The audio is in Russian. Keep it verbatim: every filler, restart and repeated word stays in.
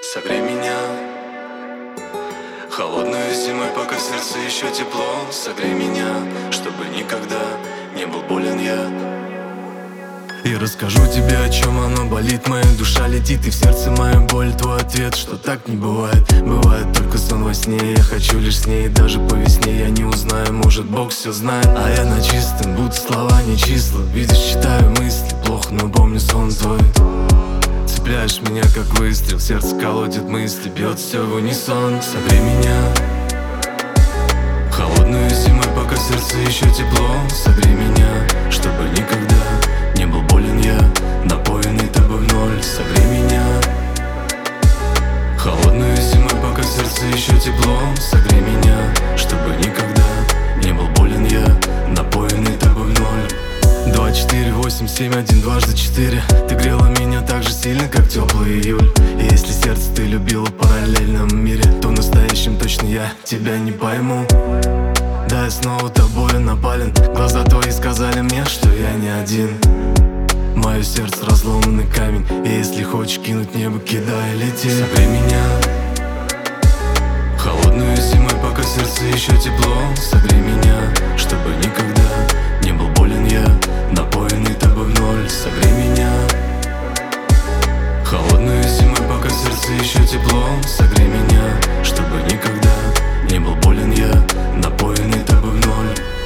согрей меня. Холодную зимой, пока в сердце еще тепло, согрей меня, чтобы никогда не был болен я. И расскажу тебе, о чем оно болит. Моя душа летит, и в сердце моя боль. Твой ответ, что так не бывает. Бывает только сон во сне. Я хочу лишь с ней, даже по весне я не узнаю. Может, Бог все знает, а я на чистом, будто слова не числа. Видишь, читаю мысли, плохо, но помню сон твой. Цепляешь меня, как выстрел, сердце колотит мысли, бьет все в унисон. Согрей меня. Холодную зимой, пока в сердце еще тепло, согрей меня, чтобы никогда не был болен я, напоенный тобой в ноль. Согрей меня. Холодную зимой, пока в сердце еще тепло, согрей меня, чтобы никогда не был болен я, напоенный тобой в ноль. Два, четыре, восемь, семь, один, дважды четыре. Ты грела меня так же сильно, как теплый июль. И если сердце ты любила в параллельном мире, то в настоящем точно я тебя не пойму. Да, я снова тобою напален. Глаза твои сказали мне, что я не один. Мое сердце разломанный камень, и если хочешь кинуть небо, кидай, лети. Согрей меня. Холодную зимой, пока в сердце еще тепло, согрей меня, чтобы никогда не был болен я, напоенный тобой в ноль. Согрей меня. Холодную зимой, пока в сердце еще тепло, согрей меня, чтобы никогда не был болен я, напоенный тобой в ноль.